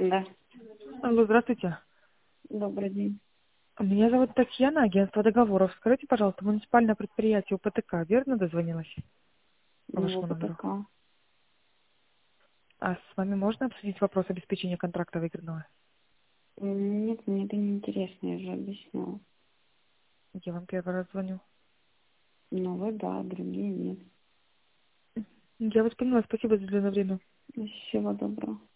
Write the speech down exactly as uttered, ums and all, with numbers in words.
Да, Алло, здравствуйте. добрый день. Меня зовут Татьяна, агентство договоров. Скажите, пожалуйста, муниципальное предприятие УПТК, верно дозвонилась по Ну, вашему номеру? ПТК. А с вами можно обсудить вопрос обеспечения контракта выигранного? Нет, мне это не интересно, я же объясняла. Я вам первый раз звоню. Ну, вы да, другие нет. Я вас поняла, спасибо за уделенное время. Всего доброго.